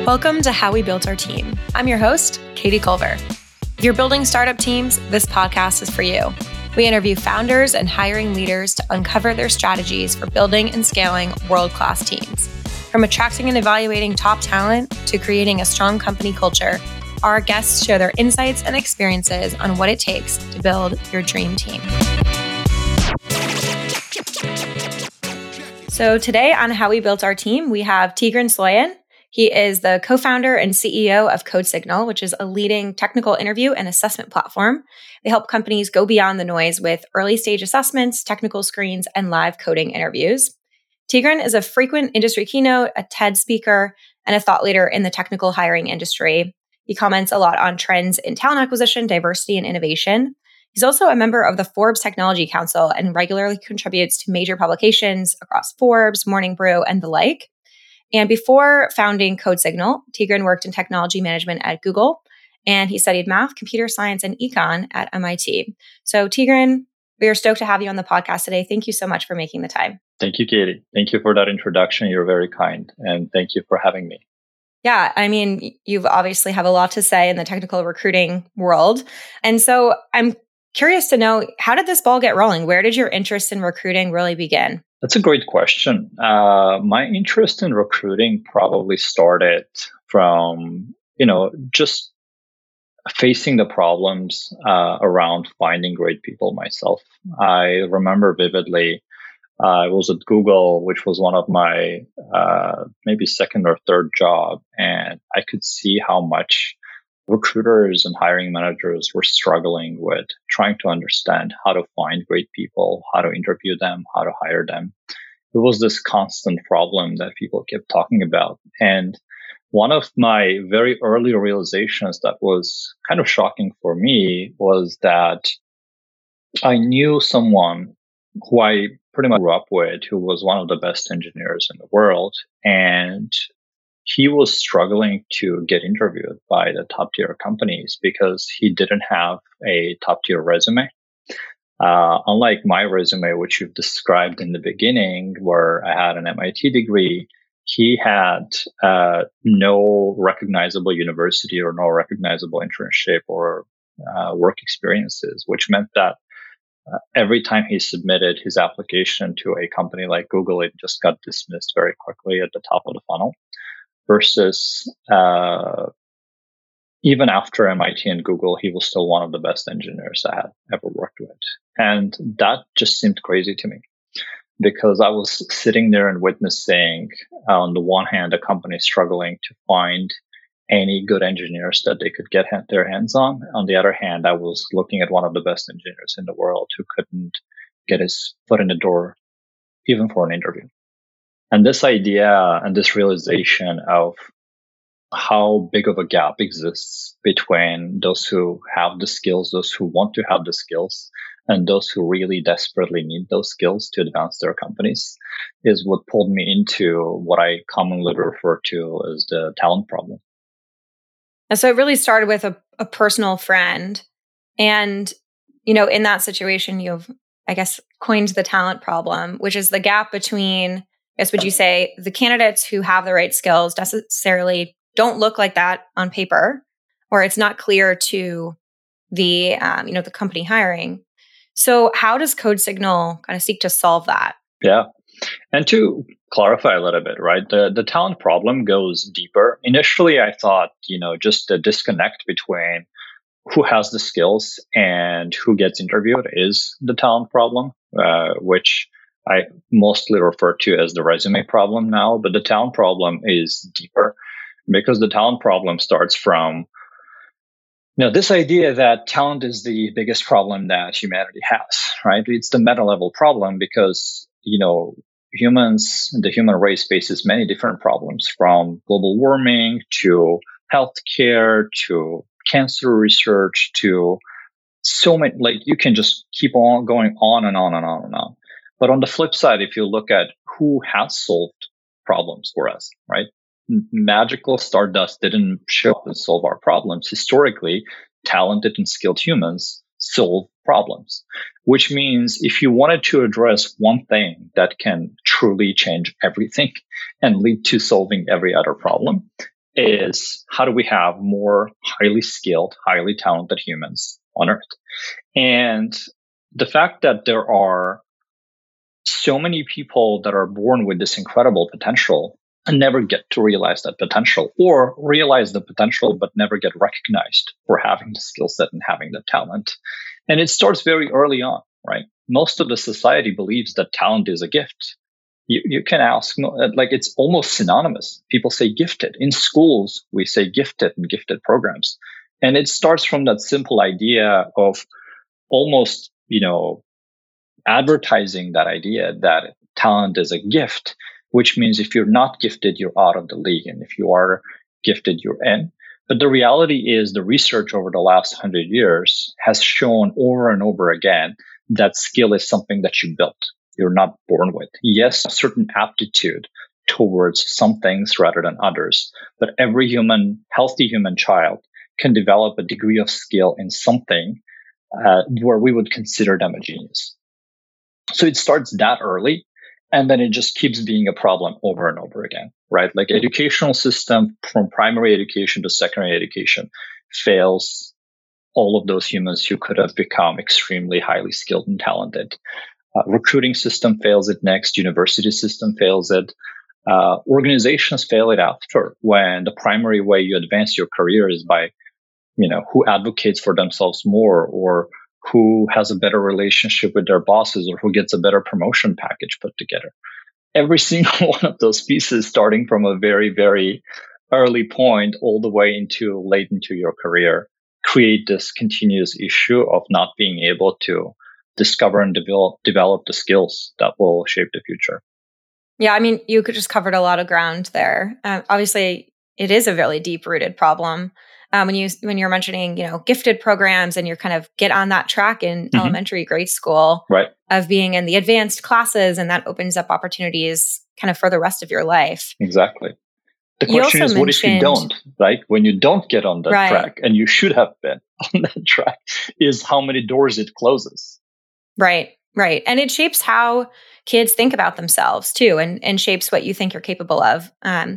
Welcome to How We Built Our Team. I'm your host, Katie Culver. If you're building startup teams, this podcast is for you. We interview founders and hiring leaders to uncover their strategies for building and scaling world-class teams. From attracting and evaluating top talent to creating a strong company culture, our guests share their insights and experiences on what it takes to build your dream team. So today on How We Built Our Team, we have Tigran Sloyan. He is the co-founder and CEO of CodeSignal, which is a leading technical interview and assessment platform. They help companies go beyond the noise with early stage assessments, technical screens, and live coding interviews. Tigran is a frequent industry keynote, a TED speaker, and a thought leader in the technical hiring industry. He comments a lot on trends in talent acquisition, diversity, and innovation. He's also a member of the Forbes Technology Council and regularly contributes to major publications across Forbes, Morning Brew, and the like. And before founding CodeSignal, Tigran worked in technology management at Google, and he studied math, computer science, and econ at MIT. So Tigran, we are stoked to have you on the podcast today. Thank you so much for making the time. Thank you, Katie. Thank you for that introduction. You're very kind. And thank you for having me. Yeah, I mean, you've obviously have a lot to say in the technical recruiting world. And so I'm curious to know, how did this ball get rolling? Where did your interest in recruiting really begin? That's a great question. My interest in recruiting probably started from, just facing the problems around finding great people myself. I remember vividly, I was at Google, which was one of my maybe second or third job, and I could see how much recruiters and hiring managers were struggling with trying to understand how to find great people, how to interview them, how to hire them. It was this constant problem that people kept talking about. And one of my very early realizations that was kind of shocking for me was that I knew someone who I pretty much grew up with, who was one of the best engineers in the world. And he was struggling to get interviewed by the top tier companies because he didn't have a top tier resume. Unlike my resume, which you've described in the beginning, where I had an MIT degree, he had no recognizable university or no recognizable internship or work experiences, which meant that every time he submitted his application to a company like Google, it just got dismissed very quickly at the top of the funnel. Versus even after MIT and Google, he was still one of the best engineers I had ever worked with. And that just seemed crazy to me because I was sitting there and witnessing, on the one hand, a company struggling to find any good engineers that they could get their hands on. On the other hand, I was looking at one of the best engineers in the world who couldn't get his foot in the door, even for an interview. And this idea and this realization of how big of a gap exists between those who have the skills, those who want to have the skills, and those who really desperately need those skills to advance their companies is what pulled me into what I commonly refer to as the talent problem. And so it really started with a personal friend. And, in that situation, you've, I guess, coined the talent problem, which is the gap between, would you say, the candidates who have the right skills necessarily don't look like that on paper, or it's not clear to the, the company hiring. So how does CodeSignal kind of seek to solve that? Yeah. And to clarify a little bit, right, the talent problem goes deeper. Initially, I thought, just the disconnect between who has the skills and who gets interviewed is the talent problem, which I mostly refer to as the resume problem now. But the talent problem is deeper because the talent problem starts from this idea that talent is the biggest problem that humanity has, right? It's the meta level problem because, humans, the human race faces many different problems, from global warming to healthcare to cancer research to so many, like you can just keep on going on and on and on and on. But on the flip side, if you look at who has solved problems for us, right? Magical stardust didn't show up and solve our problems. Historically, talented and skilled humans solve problems, which means if you wanted to address one thing that can truly change everything and lead to solving every other problem, is how do we have more highly skilled, highly talented humans on Earth? And the fact that there are so many people that are born with this incredible potential and never get to realize that potential, or realize the potential but never get recognized for having the skill set and having the talent. And it starts very early on, right? Most of the society believes that talent is a gift. You can ask, like, it's almost synonymous. People say gifted. In schools, we say gifted and gifted programs. And it starts from that simple idea of almost, advertising that idea that talent is a gift, which means if you're not gifted, you're out of the league. And if you are gifted, you're in. But the reality is the research over the last 100 years has shown over and over again that skill is something that you built. You're not born with. Yes, a certain aptitude towards some things rather than others, but every healthy human child can develop a degree of skill in something where we would consider them a genius. So it starts that early, and then it just keeps being a problem over and over again, right? Like educational system from primary education to secondary education fails all of those humans who could have become extremely highly skilled and talented. Recruiting system fails it next. University system fails it. Organizations fail it after, when the primary way you advance your career is by, who advocates for themselves more, or who has a better relationship with their bosses, or who gets a better promotion package put together. Every single one of those pieces, starting from a very, very early point all the way into late into your career, create this continuous issue of not being able to discover and develop the skills that will shape the future. Yeah, I mean, you could just covered a lot of ground there. Obviously, it is a really deep-rooted problem. When you're mentioning, gifted programs, and you're kind of get on that track in elementary grade school, right, of being in the advanced classes, and that opens up opportunities kind of for the rest of your life. Exactly. The question is, what if you don't, right? When you don't get on that track, and you should have been on that track, is how many doors it closes. Right. And it shapes how kids think about themselves too, and shapes what you think you're capable of.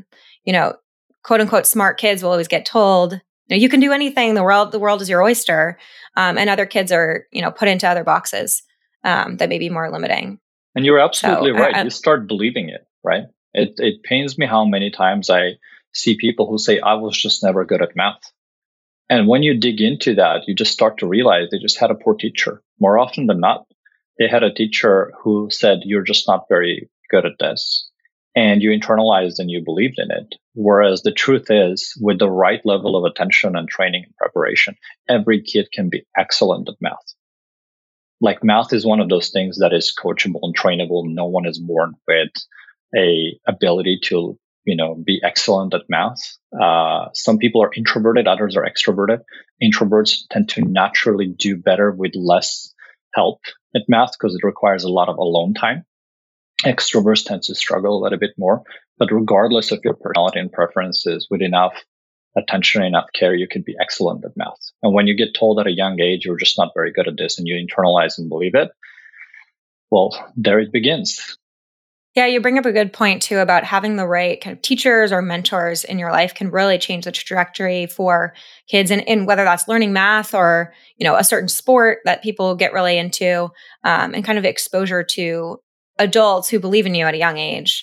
Quote unquote, smart kids will always get told, you can do anything. The world is your oyster. And other kids are, put into other boxes that may be more limiting. And you're absolutely right. You start believing it, right? It pains me how many times I see people who say, I was just never good at math. And when you dig into that, you just start to realize they just had a poor teacher. More often than not, they had a teacher who said, you're just not very good at this. And you internalized and you believed in it. Whereas the truth is, with the right level of attention and training and preparation, every kid can be excellent at math. Like, math is one of those things that is coachable and trainable. No one is born with a ability to, be excellent at math. Some people are introverted, others are extroverted. Introverts tend to naturally do better with less help at math because it requires a lot of alone time. Extroverts tend to struggle a little bit more, but regardless of your personality and preferences, with enough attention and enough care, you can be excellent at math. And when you get told at a young age, you're just not very good at this, and you internalize and believe it, well, there it begins. Yeah, you bring up a good point too about having the right kind of teachers or mentors in your life can really change the trajectory for kids, and whether that's learning math or, a certain sport that people get really into, and kind of exposure to adults who believe in you at a young age.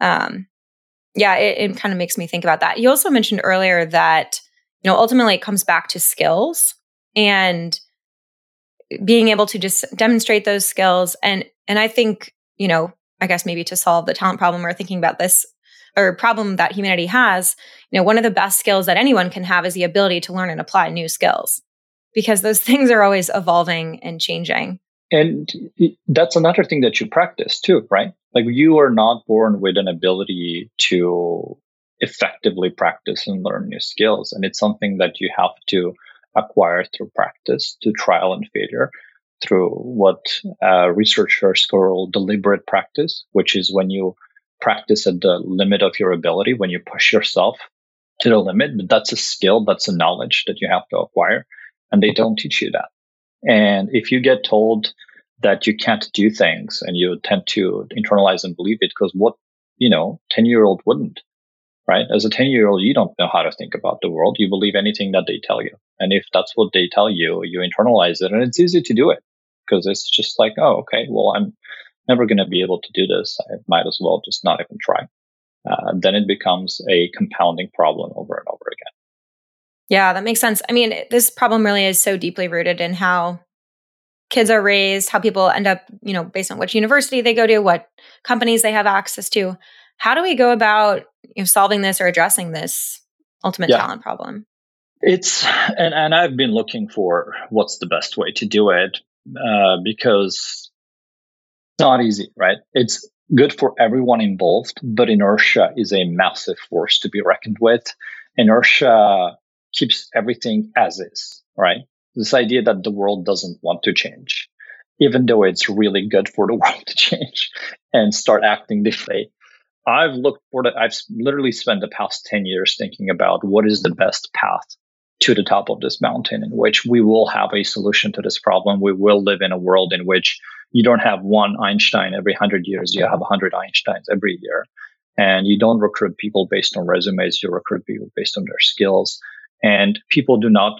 It kind of makes me think about that. You also mentioned earlier that, ultimately it comes back to skills and being able to just demonstrate those skills. And I think, I guess maybe to solve the talent problem we're thinking about this, or problem that humanity has, one of the best skills that anyone can have is the ability to learn and apply new skills, because those things are always evolving and changing. And that's another thing that you practice too, right? Like, you are not born with an ability to effectively practice and learn new skills. And it's something that you have to acquire through practice, through trial and failure, through what researchers call deliberate practice, which is when you practice at the limit of your ability, when you push yourself to the limit. But that's a skill, that's a knowledge that you have to acquire, and they don't teach you that. And if you get told that you can't do things, and you tend to internalize and believe it, because what, 10-year-old wouldn't. right? As a 10-year-old, you don't know how to think about the world. You believe anything that they tell you. And if that's what they tell you, you internalize it. And it's easy to do it because it's just like, oh, okay, well, I'm never going to be able to do this. I might as well just not even try. Then it becomes a compounding problem over and over again. Yeah, that makes sense. I mean, this problem really is so deeply rooted in how kids are raised, how people end up, based on which university they go to, what companies they have access to. How do we go about solving this or addressing this ultimate talent problem? And I've been looking for what's the best way to do it because it's not easy, right? It's good for everyone involved, but inertia is a massive force to be reckoned with. Inertia keeps everything as is, right? This idea that the world doesn't want to change, even though it's really good for the world to change and start acting differently. I've looked for that. I've literally spent the past 10 years thinking about what is the best path to the top of this mountain in which we will have a solution to this problem. We will live in a world in which you don't have one Einstein every 100 years. You have 100 Einsteins every year. And you don't recruit people based on resumes. You recruit people based on their skills. And people do not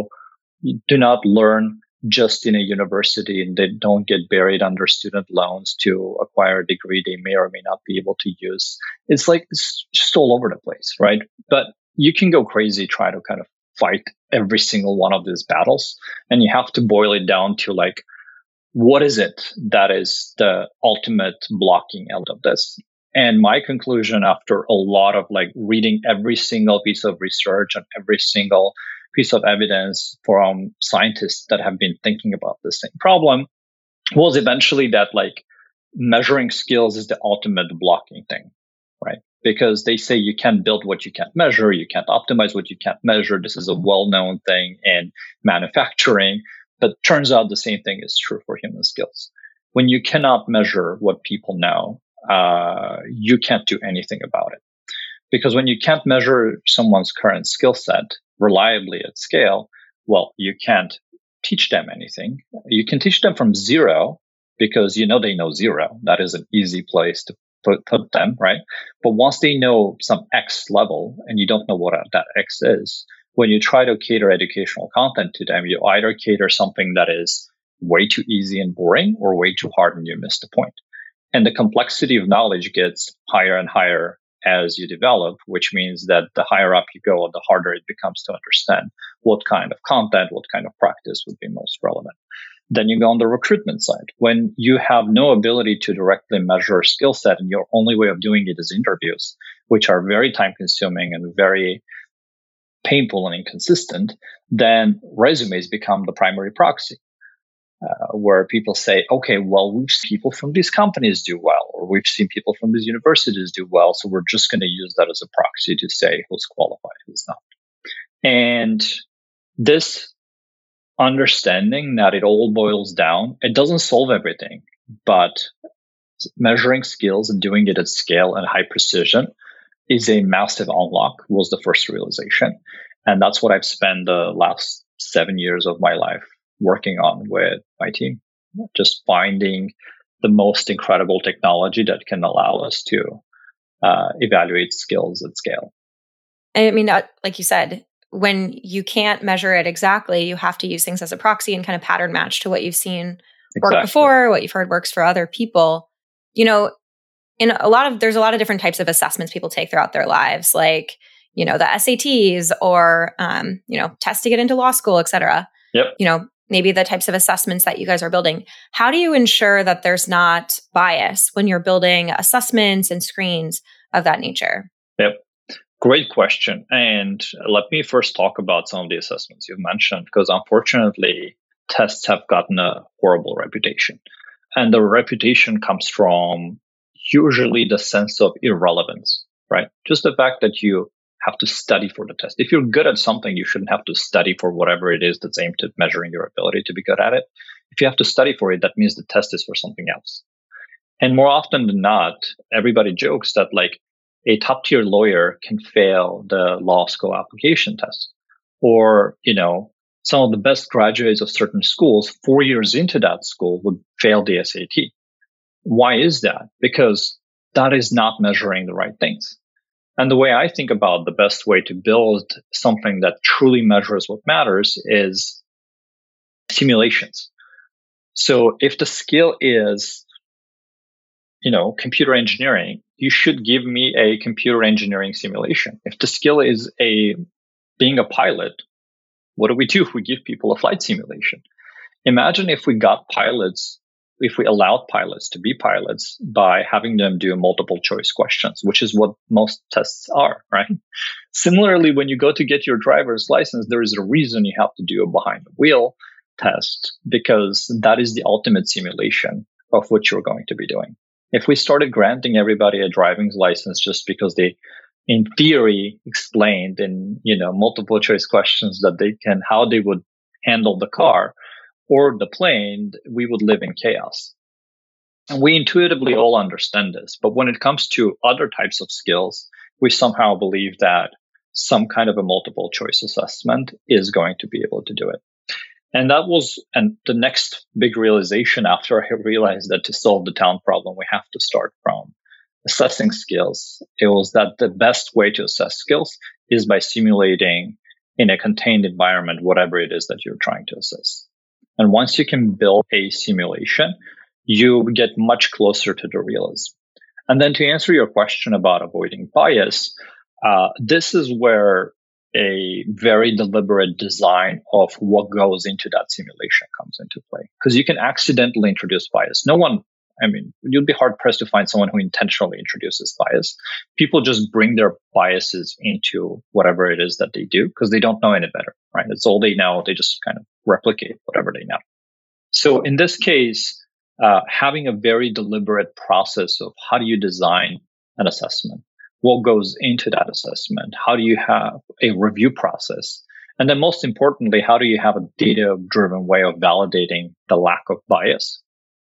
learn just in a university, and they don't get buried under student loans to acquire a degree they may or may not be able to use. It's just all over the place, right? But you can go crazy, try to kind of fight every single one of these battles. And you have to boil it down to what is it that is the ultimate blocking element of this? And my conclusion after a lot of reading every single piece of research and every single piece of evidence from scientists that have been thinking about the same problem was eventually that measuring skills is the ultimate blocking thing, right? Because they say you can't build what you can't measure, you can't optimize what you can't measure. This is a well-known thing in manufacturing, but turns out the same thing is true for human skills. When you cannot measure what people know, you can't do anything about it. Because when you can't measure someone's current skill set reliably at scale, well, you can't teach them anything. You can teach them from zero because they know zero. That is an easy place to put them, right? But once they know some X level and you don't know what that X is, when you try to cater educational content to them, you either cater something that is way too easy and boring or way too hard and you miss the point. And the complexity of knowledge gets higher and higher as you develop, which means that the higher up you go, the harder it becomes to understand what kind of content, what kind of practice would be most relevant. Then you go on the recruitment side. When you have no ability to directly measure skill set and your only way of doing it is interviews, which are very time consuming and very painful and inconsistent, then resumes become the primary proxy. Where people say, okay, well, we've seen people from these companies do well, or we've seen people from these universities do well, so we're just going to use that as a proxy to say who's qualified, who's not. And this understanding that it all boils down, it doesn't solve everything, but measuring skills and doing it at scale and high precision is a massive unlock, was the first realization. And that's what I've spent the last 7 years of my life working on with my team, just finding the most incredible technology that can allow us to evaluate skills at scale. I mean, like you said, when you can't measure it exactly, you have to use things as a proxy and kind of pattern match to what you've seen work before, what you've heard works for other people. There's a lot of different types of assessments people take throughout their lives, the SATs or, tests to get into law school, et cetera. Yep. Maybe the types of assessments that you guys are building. How do you ensure that there's not bias when you're building assessments and screens of that nature? Yep. Great question. And let me first talk about some of the assessments you've mentioned, because unfortunately, tests have gotten a horrible reputation. And the reputation comes from usually the sense of irrelevance, right? Just the fact that you have to study for the test. If you're good at something, you shouldn't have to study for whatever it is that's aimed at measuring your ability to be good at it. If you have to study for it, that means the test is for something else. And more often than not, everybody jokes that a top tier lawyer can fail the law school application test. Or, some of the best graduates of certain schools 4 years into that school would fail the SAT. Why is that? Because that is not measuring the right things. And the way I think about the best way to build something that truly measures what matters is simulations. So if the skill is, computer engineering, you should give me a computer engineering simulation. If the skill is being a pilot, what do? We give people a flight simulation. Imagine if we allowed pilots to be pilots by having them do multiple choice questions, which is what most tests are, right? Similarly, when you go to get your driver's license, there is a reason you have to do a behind the wheel test, because that is the ultimate simulation of what you're going to be doing. If we started granting everybody a driving license just because they, in theory, explained in multiple choice questions how they would handle the car or the plane, we would live in chaos. And we intuitively all understand this. But when it comes to other types of skills, we somehow believe that some kind of a multiple choice assessment is going to be able to do it. And the next big realization after I realized that to solve the talent problem, we have to start from assessing skills. It was that the best way to assess skills is by simulating in a contained environment, whatever it is that you're trying to assess. And once you can build a simulation, you get much closer to the realism. And then to answer your question about avoiding bias, this is where a very deliberate design of what goes into that simulation comes into play. Because you can accidentally introduce bias. You'd be hard pressed to find someone who intentionally introduces bias. People just bring their biases into whatever it is that they do because they don't know any better, right? It's all they know. They just kind of replicate whatever they know. So in this case, having a very deliberate process of how do you design an assessment? What goes into that assessment? How do you have a review process? And then most importantly, how do you have a data-driven way of validating the lack of bias,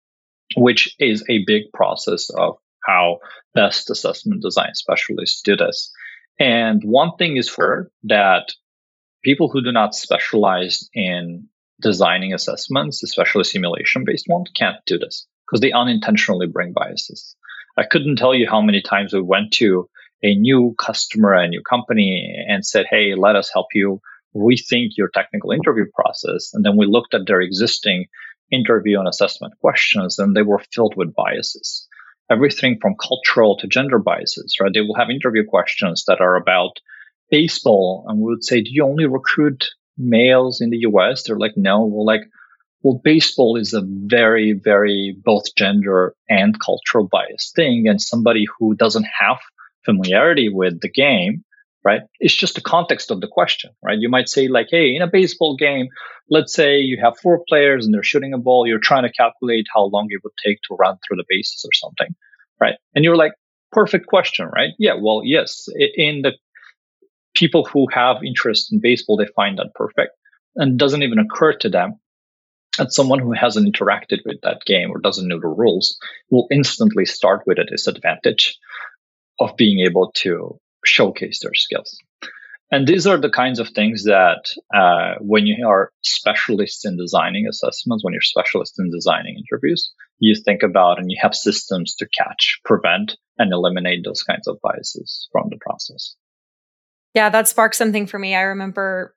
which is a big process of how best assessment design specialists do this. And one thing is for that people who do not specialize in designing assessments, especially simulation-based ones, can't do this because they unintentionally bring biases. I couldn't tell you how many times we went to a new customer, a new company, and said, hey, let us help you rethink your technical interview process. And then we looked at their existing interview and assessment questions, and they were filled with biases. Everything from cultural to gender biases, right? They will have interview questions that are about baseball, and we would say, do you only recruit males in the US? They're like, no. We're like, well, baseball is a very, very both gender and cultural bias thing. And somebody who doesn't have familiarity with the game, right? It's just the context of the question, right? You might say like, hey, in a baseball game, let's say you have 4 players and they're shooting a ball. You're trying to calculate how long it would take to run through the bases or something, right? And you're like, perfect question, right? Yeah, well, yes. In the people who have interest in baseball, they find that perfect. And it doesn't even occur to them that someone who hasn't interacted with that game or doesn't know the rules will instantly start with a disadvantage of being able to showcase their skills. And these are the kinds of things that when you are specialists in designing assessments, when you're specialists in designing interviews, you think about and you have systems to catch, prevent, and eliminate those kinds of biases from the process. Yeah, that sparked something for me. I remember,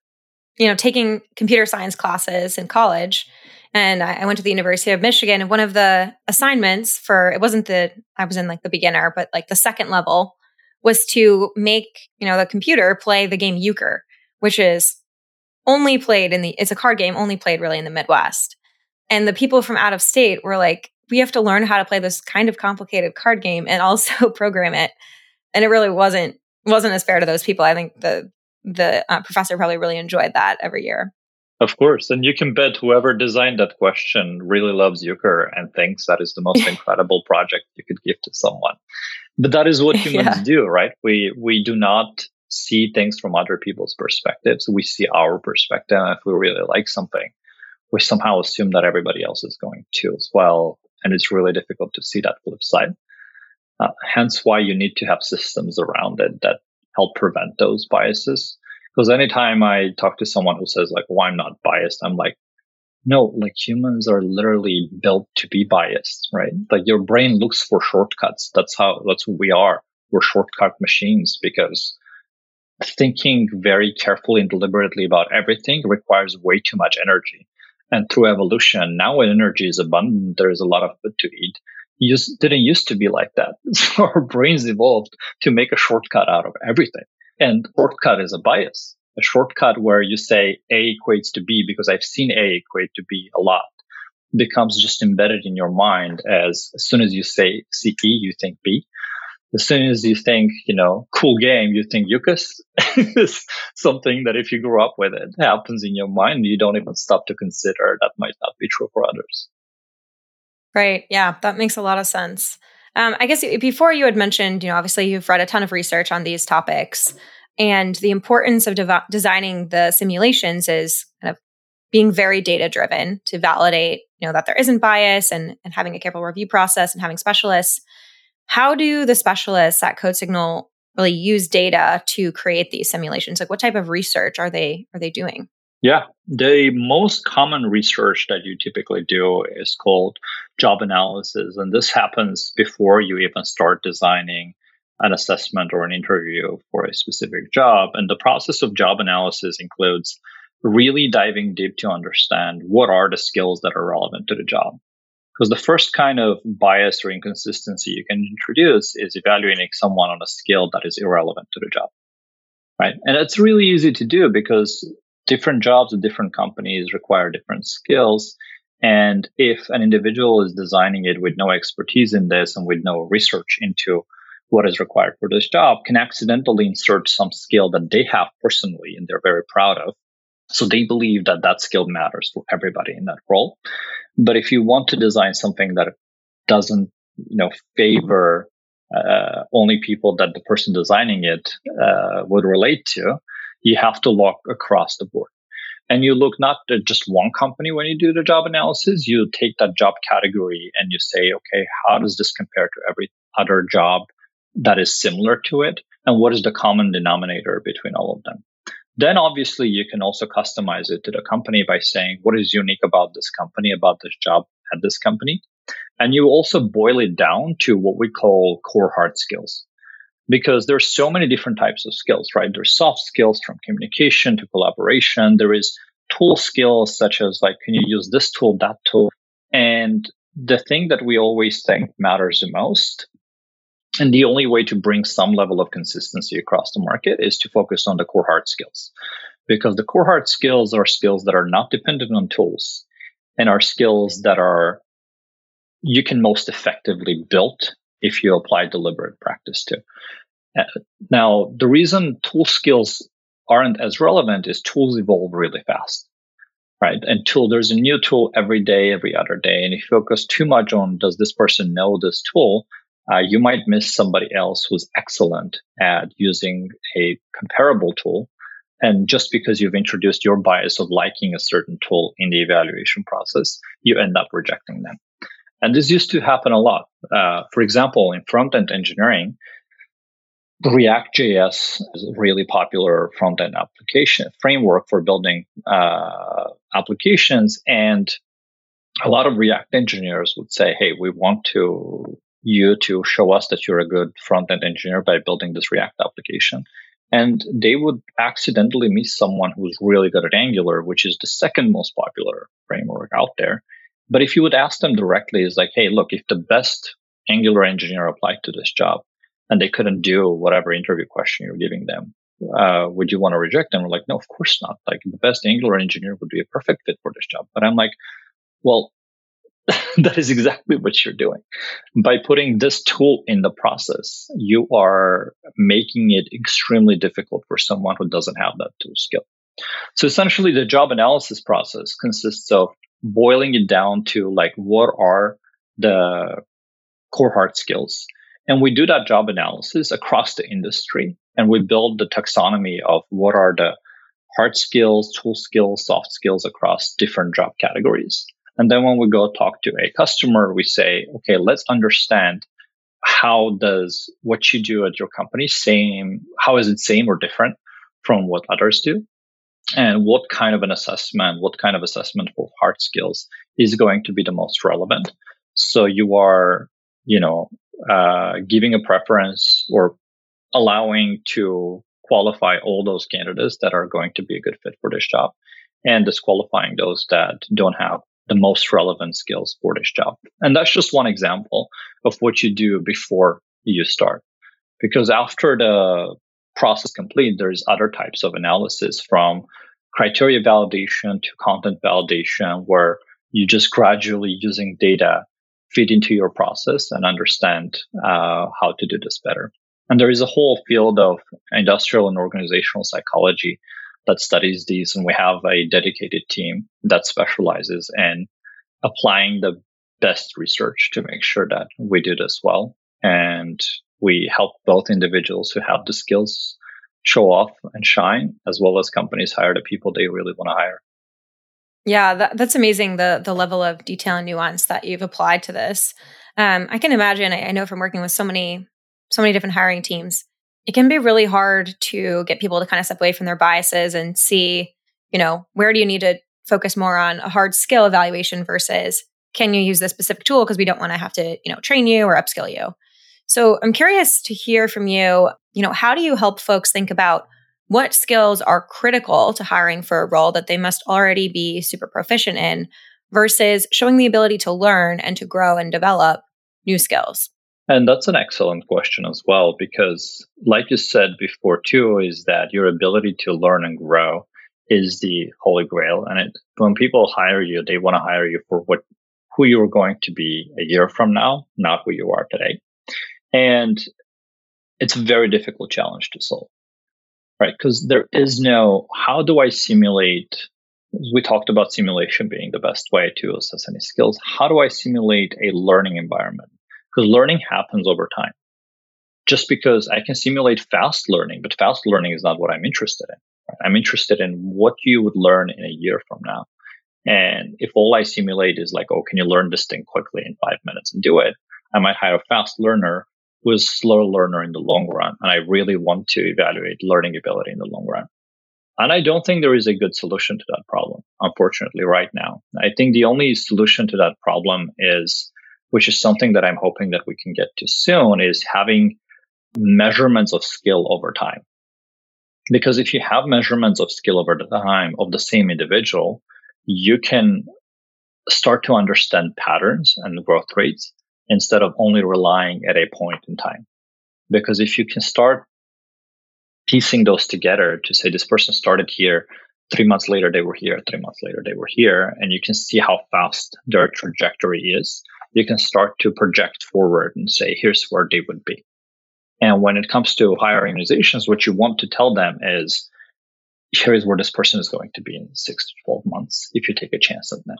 taking computer science classes in college, and I went to the University of Michigan, and one of the assignments I was in like the beginner, but like the second level was to make, the computer play the game Euchre, which is only played it's a card game only played really in the Midwest. And the people from out of state were like, we have to learn how to play this kind of complicated card game and also program it. And it really wasn't as fair to those people. I think the professor probably really enjoyed that every year. Of course. And you can bet whoever designed that question really loves Euchre and thinks that is the most incredible project you could give to someone. But that is what humans do, right? We do not see things from other people's perspectives. We see our perspective. And if we really like something, we somehow assume that everybody else is going to as well. And it's really difficult to see that flip side. Hence why you need to have systems around it that help prevent those biases. Because anytime I talk to someone who says like, well, I'm not biased, I'm like, no, like humans are literally built to be biased, right? Like your brain looks for shortcuts. That's who we are. we're shortcut machines because thinking very carefully and deliberately about everything requires way too much energy. And through evolution, now when energy is abundant, there is a lot of food to eat. Didn't used to be like that. So our brains evolved to make a shortcut out of everything. And shortcut is a bias. A shortcut where you say A equates to B because I've seen A equate to B a lot becomes just embedded in your mind as soon as you say CE, you think B. As soon as you think, cool game, you think UCAS is something that if you grew up with it happens in your mind, you don't even stop to consider that might not be true for others. Right. Yeah, that makes a lot of sense. I guess before you had mentioned, obviously you've read a ton of research on these topics, and the importance of designing the simulations is kind of being very data driven to validate, that there isn't bias and having a careful review process and having specialists. How do the specialists at CodeSignal really use data to create these simulations? Like, what type of research are they doing? Yeah, the most common research that you typically do is called job analysis. And this happens before you even start designing an assessment or an interview for a specific job. And the process of job analysis includes really diving deep to understand what are the skills that are relevant to the job. Because the first kind of bias or inconsistency you can introduce is evaluating someone on a skill that is irrelevant to the job, right? And it's really easy to do because different jobs at different companies require different skills. And if an individual is designing it with no expertise in this and with no research into what is required for this job, can accidentally insert some skill that they have personally and they're very proud of. So they believe that that skill matters for everybody in that role. But if you want to design something that doesn't, favor only people that the person designing it would relate to, you have to look across the board. And you look not at just one company when you do the job analysis. You take that job category and you say, okay, how does this compare to every other job that is similar to it? And what is the common denominator between all of them? Then obviously you can also customize it to the company by saying what is unique about this company, about this job at this company. And you also boil it down to what we call core hard skills. Because there's so many different types of skills, right? There's soft skills from communication to collaboration. There is tool skills such as like, can you use this tool, that tool? And the thing that we always think matters the most, and the only way to bring some level of consistency across the market, is to focus on the core hard skills. Because the core hard skills are skills that are not dependent on tools and are skills that you can most effectively build if you apply deliberate practice to. Now, the reason tool skills aren't as relevant is tools evolve really fast, right? And there's a new tool every day, every other day. And if you focus too much on does this person know this tool, you might miss somebody else who's excellent at using a comparable tool. And just because you've introduced your bias of liking a certain tool in the evaluation process, you end up rejecting them. And this used to happen a lot. For example, in front-end engineering, React.js is a really popular front-end application framework for building applications. And a lot of React engineers would say, hey, we want you to show us that you're a good front-end engineer by building this React application. And they would accidentally miss someone who's really good at Angular, which is the second most popular framework out there. But if you would ask them directly, it's like, hey, look, if the best Angular engineer applied to this job and they couldn't do whatever interview question you're giving them, would you want to reject them? We're like, no, of course not. Like, the best Angular engineer would be a perfect fit for this job. But I'm like, well, that is exactly what you're doing. By putting this tool in the process, you are making it extremely difficult for someone who doesn't have that tool skill. So essentially, the job analysis process consists of boiling it down to like, what are the core hard skills? And we do that job analysis across the industry, and we build the taxonomy of what are the hard skills, tool skills, soft skills across different job categories. And then when we go talk to a customer, we say, okay, let's understand how does what you do at your company how is it same or different from what others do? And what kind of assessment for hard skills is going to be the most relevant? So you are, giving a preference or allowing to qualify all those candidates that are going to be a good fit for this job and disqualifying those that don't have the most relevant skills for this job. And that's just one example of what you do before you start. Because after the process complete, there's other types of analysis, from criteria validation to content validation, where you just gradually using data feed into your process and understand how to do this better. And there is a whole field of industrial and organizational psychology that studies these. And we have a dedicated team that specializes in applying the best research to make sure that we do this well. And we help both individuals who have the skills show off and shine, as well as companies hire the people they really want to hire. Yeah, that's amazing, the level of detail and nuance that you've applied to this. I can imagine, I know from working with so many different hiring teams, it can be really hard to get people to kind of step away from their biases and see, where do you need to focus more on a hard skill evaluation versus can you use this specific tool, because we don't want to have to, train you or upskill you. So I'm curious to hear from you, how do you help folks think about what skills are critical to hiring for a role that they must already be super proficient in versus showing the ability to learn and to grow and develop new skills? And that's an excellent question as well, because like you said before too, is that your ability to learn and grow is the holy grail. And when people hire you, they want to hire you for who you're going to be a year from now, not who you are today. And it's a very difficult challenge to solve, right? Because there is no, how do I simulate? We talked about simulation being the best way to assess any skills. How do I simulate a learning environment? Because learning happens over time. Just because I can simulate fast learning, but fast learning is not what I'm interested in. Right? I'm interested in what you would learn in a year from now. And if all I simulate is like, oh, can you learn this thing quickly in 5 minutes and do it? I might hire a fast learner who is a slow learner in the long run. And I really want to evaluate learning ability in the long run. And I don't think there is a good solution to that problem, unfortunately, right now. I think the only solution to that problem is, which is something that I'm hoping that we can get to soon, is having measurements of skill over time. Because if you have measurements of skill over the time of the same individual, you can start to understand patterns and growth rates instead of only relying at a point in time. Because if you can start piecing those together to say this person started here, 3 months later they were here, 3 months later they were here, and you can see how fast their trajectory is, you can start to project forward and say, here's where they would be. And when it comes to hiring organizations, what you want to tell them is, here's where this person is going to be in 6 to 12 months if you take a chance on them.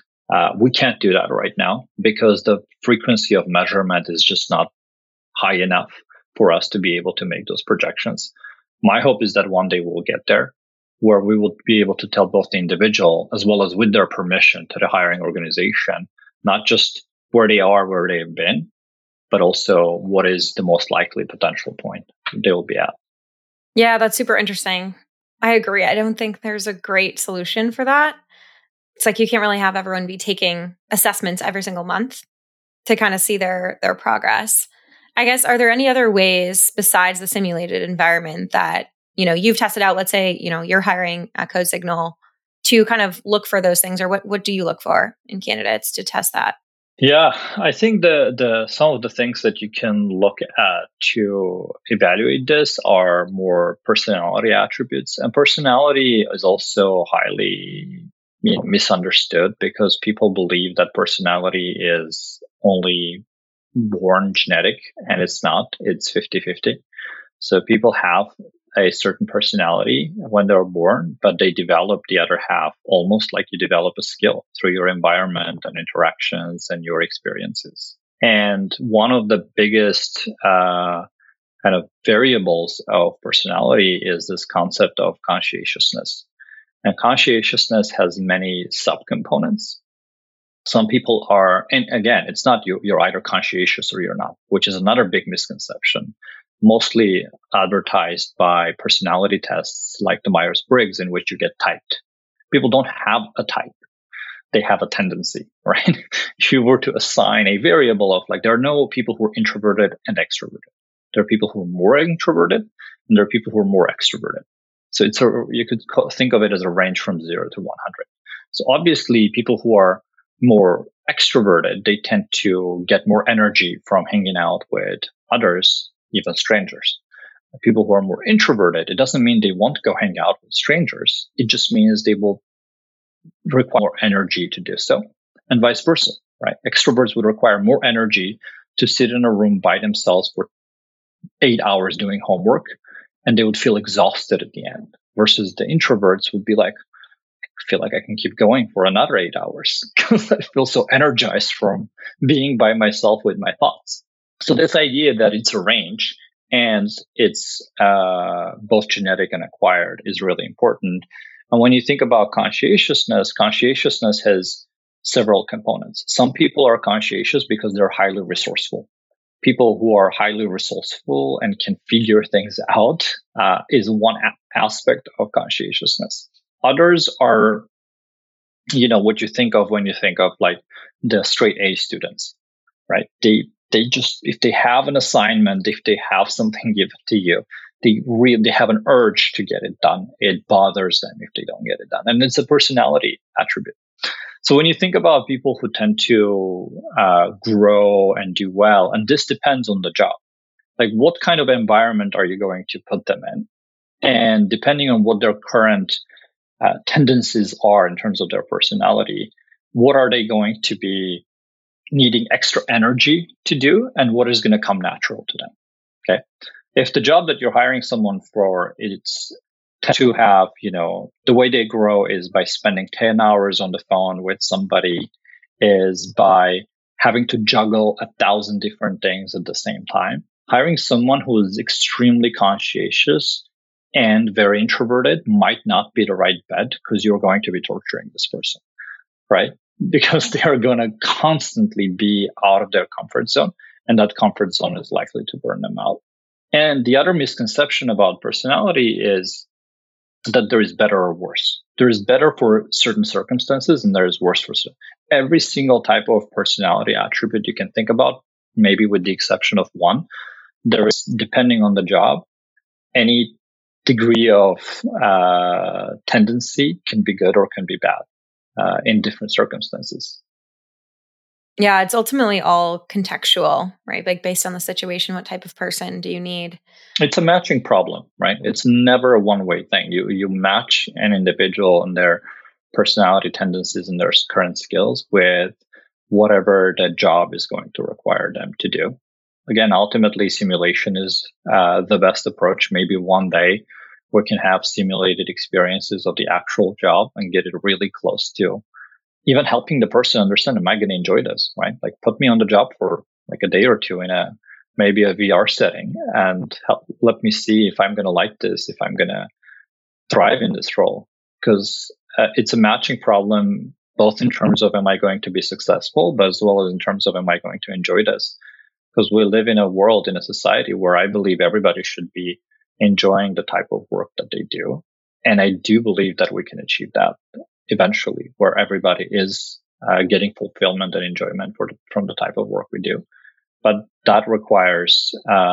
We can't do that right now because the frequency of measurement is just not high enough for us to be able to make those projections. My hope is that one day we'll get there, where we will be able to tell both the individual as well as with their permission to the hiring organization, not just where they are, where they have been, but also what is the most likely potential point they will be at. Yeah, that's super interesting. I agree. I don't think there's a great solution for that. It's like you can't really have everyone be taking assessments every single month to kind of see their progress. I guess, are there any other ways besides the simulated environment that, you've tested out? Let's say, you're hiring at CodeSignal to kind of look for those things, or what do you look for in candidates to test that? Yeah, I think the some of the things that you can look at to evaluate this are more personality attributes. And personality is also highly misunderstood because people believe that personality is only born genetic, and it's not. It's 50-50. So people have a certain personality when they're born, but they develop the other half almost like you develop a skill through your environment and interactions and your experiences. And one of the biggest kind of variables of personality is this concept of conscientiousness. And conscientiousness has many subcomponents. Some people are, and again, it's not you're either conscientious or you're not, which is another big misconception, mostly advertised by personality tests like the Myers-Briggs, in which you get typed. People don't have a type. they have a tendency, right? If you were to assign a variable of like, there are no people who are introverted and extroverted. There are people who are more introverted and there are people who are more extroverted. So you could think of it as a range from 0 to 100. So obviously people who are more extroverted, they tend to get more energy from hanging out with others, even strangers. People who are more introverted, it doesn't mean they won't go hang out with strangers. It just means they will require more energy to do so, and vice versa, right? Extroverts would require more energy to sit in a room by themselves for 8 hours doing homework, and they would feel exhausted at the end, versus the introverts would be like, I feel like I can keep going for another 8 hours because I feel so energized from being by myself with my thoughts. So this idea that it's a range and it's both genetic and acquired is really important. And when you think about conscientiousness has several components. Some people are conscientious because they're highly resourceful. People who are highly resourceful and can figure things out is one aspect of conscientiousness. Others are, what you think of when you think of like the straight A students, right? They just, if they have an assignment, if they have something given to you, they have an urge to get it done. It bothers them if they don't get it done. And it's a personality attribute. So when you think about people who tend to grow and do well, and this depends on the job, like what kind of environment are you going to put them in? And depending on what their current tendencies are in terms of their personality, what are they going to be needing extra energy to do, and what is going to come natural to them? Okay. If the job that you're hiring someone for, it's to have, the way they grow is by spending 10 hours on the phone with somebody, is by having to juggle 1,000 different things at the same time. Hiring someone who is extremely conscientious and very introverted might not be the right bet, because you're going to be torturing this person, right? Because they are going to constantly be out of their comfort zone, and that comfort zone is likely to burn them out. And the other misconception about personality is that there is better or worse. There is better for certain circumstances and there is worse for some. Every single type of personality attribute you can think about, maybe with the exception of one, there is, depending on the job, any degree of tendency can be good or can be bad in different circumstances. Yeah, it's ultimately all contextual, right? Like based on the situation, what type of person do you need? It's a matching problem, right? It's never a one-way thing. You match an individual and their personality tendencies and their current skills with whatever that job is going to require them to do. Again, ultimately, simulation is the best approach. Maybe one day we can have simulated experiences of the actual job and get it really close to even helping the person understand, am I going to enjoy this, right? Like put me on the job for like a day or two in maybe a VR setting and let me see if I'm going to like this, if I'm going to thrive in this role. Because it's a matching problem, both in terms of am I going to be successful, but as well as in terms of am I going to enjoy this? Because we live in a world, in a society where I believe everybody should be enjoying the type of work that they do. And I do believe that we can achieve that eventually, where everybody is getting fulfillment and enjoyment from the type of work we do. But that requires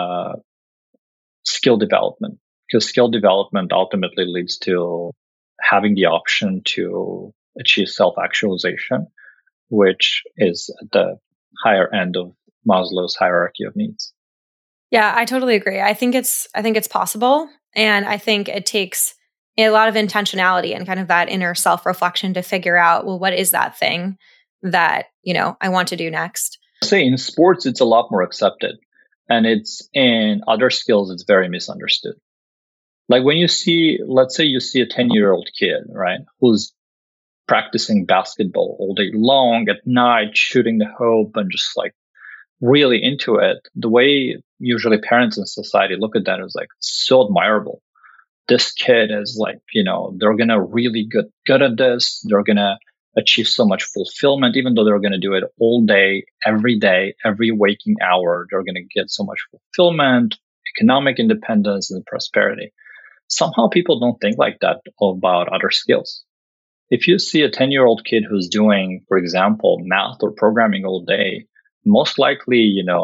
skill development, because skill development ultimately leads to having the option to achieve self-actualization, which is at the higher end of Maslow's hierarchy of needs. Yeah, I totally agree. I think it's possible, and I think it takes a lot of intentionality and kind of that inner self-reflection to figure out, well, what is that thing that, I want to do next? Say in sports, it's a lot more accepted, and it's in other skills, it's very misunderstood. Like when let's say you see a 10-year-old kid, right, who's practicing basketball all day long at night, shooting the hoop and just like really into it. The way usually parents in society look at that is like so admirable. This kid is like, they're going to really good at this. They're going to achieve so much fulfillment, even though they're going to do it all day, every waking hour. They're going to get so much fulfillment, economic independence, and prosperity. Somehow people don't think like that about other skills. If you see a 10-year-old kid who's doing, for example, math or programming all day, most likely,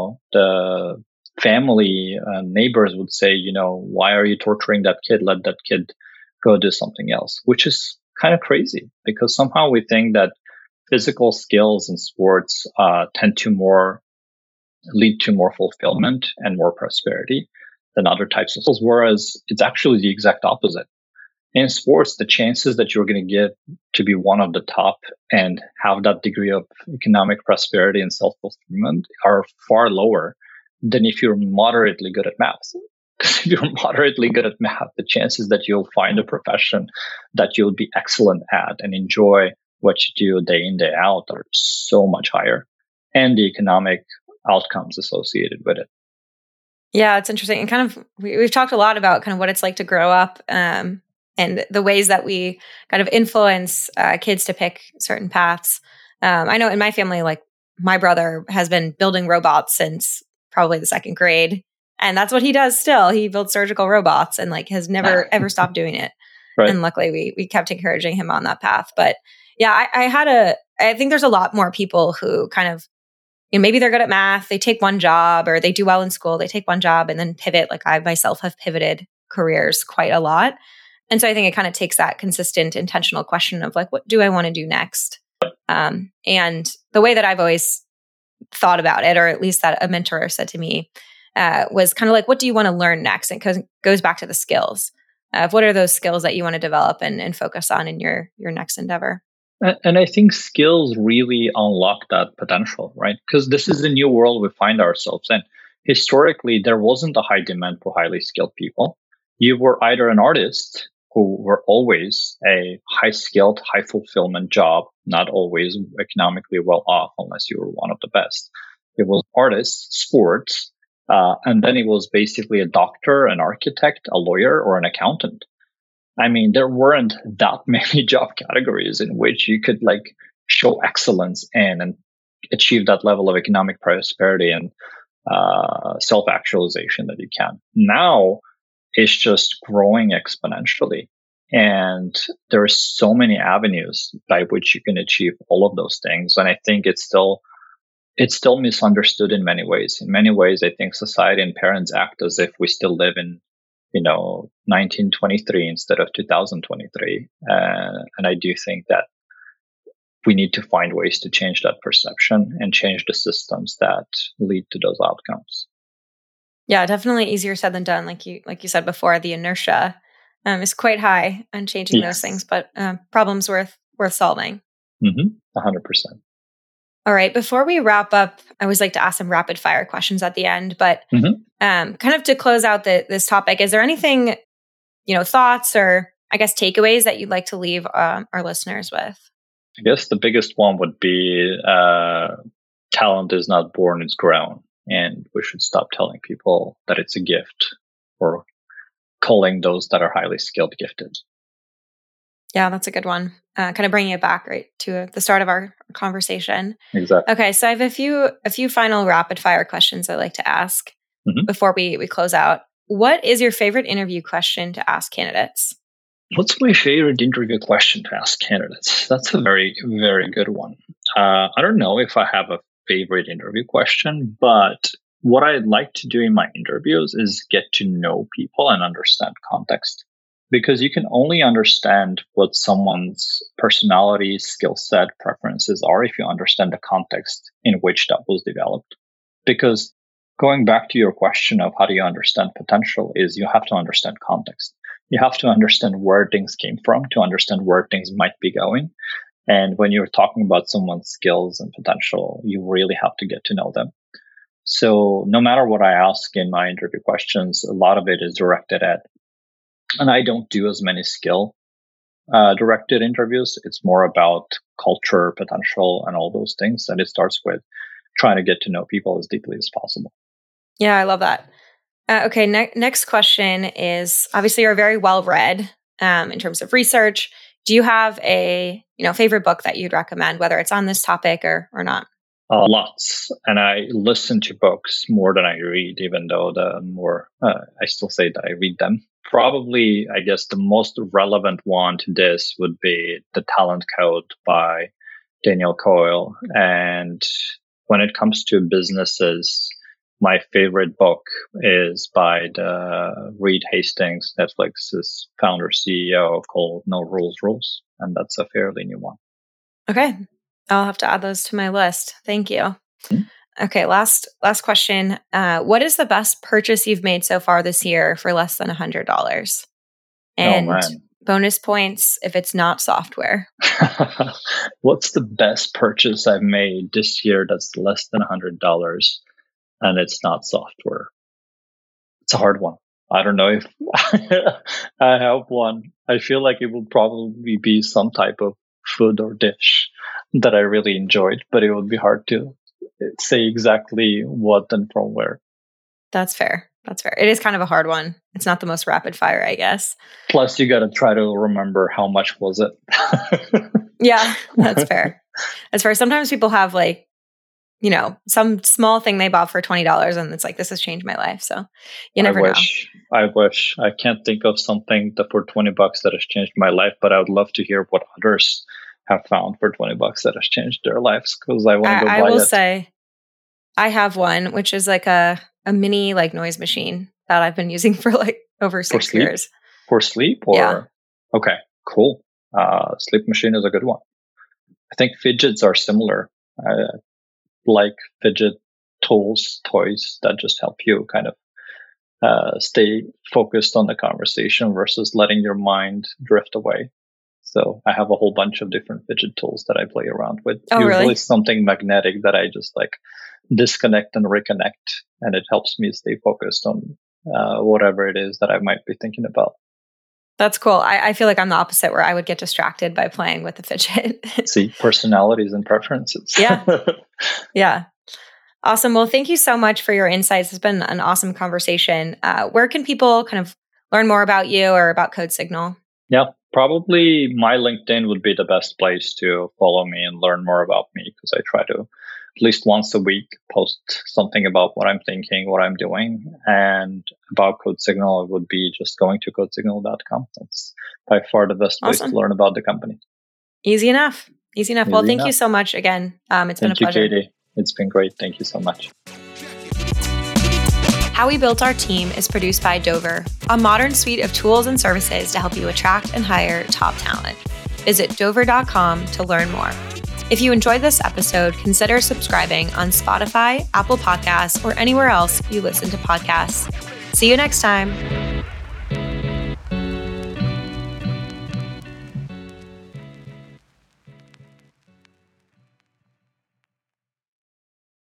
the family neighbors would say, why are you torturing that kid? Let that kid go do something else, which is kind of crazy because somehow we think that physical skills in sports tend to more lead to more fulfillment and more prosperity than other types of skills, whereas it's actually the exact opposite. In sports, the chances that you're going to get to be one of the top and have that degree of economic prosperity and self-fulfillment are far lower than if you're moderately good at math. Because if you're moderately good at math, the chances that you'll find a profession that you'll be excellent at and enjoy what you do day in, day out are so much higher. And the economic outcomes associated with it. Yeah, it's interesting. And kind of, we've talked a lot about kind of what it's like to grow up and the ways that we kind of influence kids to pick certain paths. I know in my family, like my brother has been building robots since probably the second grade. And that's what he does still. He builds surgical robots and like has never ever stopped doing it. Right. And luckily we kept encouraging him on that path. But yeah, I think there's a lot more people who kind of, maybe they're good at math, they take one job, or they do well in school, they take one job and then pivot. Like I myself have pivoted careers quite a lot. And so I think it kind of takes that consistent, intentional question of like, what do I want to do next? And the way that I've always thought about it, or at least that a mentor said to me, was kind of like, what do you want to learn next? And it goes back to the skills. What are those skills that you want to develop and focus on in your next endeavor? And I think skills really unlock that potential, right? Because this is the new world we find ourselves in. Historically, there wasn't a high demand for highly skilled people. You were either an artist who were always a high skilled, high fulfillment job, not always economically well off unless you were one of the best. It was artists, sports, and then it was basically a doctor, an architect, a lawyer, or an accountant. I mean, there weren't that many job categories in which you could like show excellence and achieve that level of economic prosperity and self-actualization that you can. Now it's just growing exponentially. And there are so many avenues by which you can achieve all of those things. And I think it's still misunderstood in many ways. In many ways, I think society and parents act as if we still live in 1923 instead of 2023. And I do think that we need to find ways to change that perception and change the systems that lead to those outcomes. Yeah, definitely easier said than done. Like you said before, the inertia is quite high on changing those things, but problems worth solving. 100%. All right. Before we wrap up, I always like to ask some rapid fire questions at the end, but kind of to close out this topic, is there anything, thoughts or I guess takeaways that you'd like to leave our listeners with? I guess the biggest one would be talent is not born, it's grown. And we should stop telling people that it's a gift or calling those that are highly skilled gifted. Yeah, that's a good one. Kind of bringing it back right to the start of our conversation. Exactly. Okay, so I have a few final rapid fire questions I'd like to ask before we close out. What is your favorite interview question to ask candidates? What's my favorite interview question to ask candidates? That's a very, very good one. I don't know if I have a favorite interview question, but what I'd like to do in my interviews is get to know people and understand context. Because you can only understand what someone's personality, skill set, preferences are if you understand the context in which that was developed. Because going back to your question of how do you understand potential is you have to understand context. You have to understand where things came from to understand where things might be going. And when you're talking about someone's skills and potential, you really have to get to know them. So no matter what I ask in my interview questions, a lot of it is directed at, and I don't do as many skill directed interviews. It's more about culture, potential, and all those things. And it starts with trying to get to know people as deeply as possible. Yeah, I love that. Okay, next question is, obviously you're very well read in terms of research. Do you have a favorite book that you'd recommend, whether it's on this topic or not? Lots. And I listen to books more than I read, even though the more I still say that I read them probably, I guess, the most relevant one to this would be The Talent Code by Daniel Coyle. And when it comes to businesses, my favorite book is by the Reed Hastings, Netflix's founder CEO, called No Rules Rules. And that's a fairly new one. Okay. I'll have to add those to my list. Thank you. Okay. Last question. What is the best purchase you've made so far this year for less than $100? And bonus points if it's not software. What's the best purchase I've made this year that's less than $100 and it's not software? It's a hard one. I don't know if I have one. I feel like it would probably be some type of food or dish that I really enjoyed, but it would be hard to say exactly what and from where. That's fair. It is kind of a hard one. It's not the most rapid fire, I guess. Plus, you got to try to remember how much was it. Yeah, that's fair. That's fair. Sometimes people have some small thing they bought for $20 and it's like, this has changed my life. So you never know. I wish. I can't think of something that for $20 that has changed my life, but I would love to hear what others have found for $20 that has changed their lives, because I want to go buy it. I will say I have one, which is like a mini noise machine that I've been using for over 6 years. For sleep? Or? Yeah. Okay, cool. Sleep machine is a good one. I think fidgets are similar. Like fidget tools, toys that just help you kind of stay focused on the conversation versus letting your mind drift away. So I have a whole bunch of different fidget tools that I play around with. Oh, usually really? Something magnetic that I just disconnect and reconnect, and it helps me stay focused on whatever it is that I might be thinking about. That's cool. I feel like I'm the opposite, where I would get distracted by playing with the fidget. See, personalities and preferences. Yeah. Awesome. Well, thank you so much for your insights. It's been an awesome conversation. Where can people kind of learn more about you or about CodeSignal? Yeah, probably my LinkedIn would be the best place to follow me and learn more about me, because I try to at least once a week post something about what I'm thinking, what I'm doing. And about CodeSignal, it would be just going to codesignal.com. That's by far the best place to learn about the company. Easy enough. Well, thank you so much again. It's been a pleasure. Thank you, Katie. It's been great. Thank you so much. How We Built Our Team is produced by Dover, a modern suite of tools and services to help you attract and hire top talent. Visit dover.com to learn more. If you enjoyed this episode, consider subscribing on Spotify, Apple Podcasts, or anywhere else you listen to podcasts. See you next time.